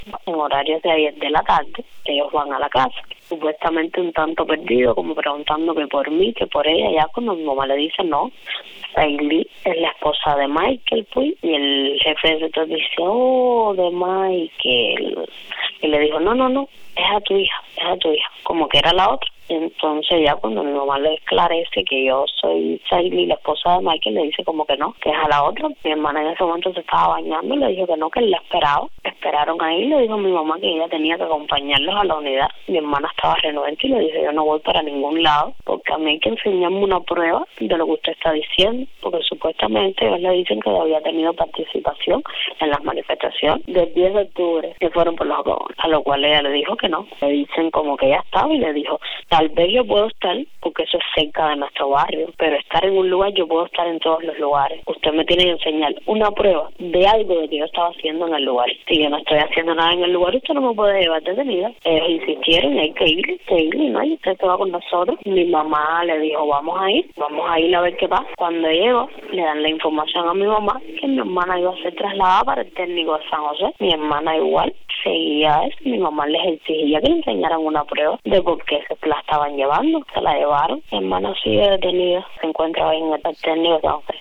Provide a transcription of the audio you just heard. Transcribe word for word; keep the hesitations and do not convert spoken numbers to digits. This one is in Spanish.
en horarios de ayer de la tarde, ellos van a la casa, supuestamente un tanto perdido, como preguntando que por mí, que por ella. Ya cuando mi mamá le dice no, Saily es la esposa de Michael Puig, y el jefe de sector dice, oh, de Michael, y le dijo, no, no, no, es a tu hija, es a tu hija, como que era la otra. Entonces ya cuando mi mamá le esclarece que yo soy Saily, la esposa de Michael, le dice como que no, que es a la otra. Mi hermana en ese momento se estaba bañando y le dijo que no, que él la esperaba. Esperaron ahí, le dijo a mi mamá que ella tenía que acompañarlos a la unidad. Mi hermana estaba renuente y le dice, yo no voy para ningún lado, porque a mí hay que enseñarme una prueba de lo que usted está diciendo, porque supuestamente ellos le dicen que había tenido participación en las manifestaciones del diez de octubre, que fueron por los jóvenes, a lo cual ella le dijo que no. Le dicen como que ella estaba y le dijo, tal vez yo puedo estar, porque eso es cerca de nuestro barrio, pero estar en un lugar, yo puedo estar en todos los lugares. Usted me tiene que enseñar una prueba de algo de que yo estaba haciendo en el lugar. Si yo no estoy haciendo nada en el lugar, usted no me puede llevar detenida. Ellos insistieron, hay que ir, que ir, y no, y usted se va con nosotros. Mi mamá le dijo, vamos a ir, vamos a ir a ver qué pasa. Cuando llegó, le dan la información a mi mamá que mi hermana iba a ser trasladada para el técnico de San José. Mi hermana igual seguía eso. Mi mamá les exigía que le enseñaran una prueba de por qué se la estaban llevando. Se la llevaron. Mi hermana sigue detenida. Se encuentra hoy en el técnico de San José.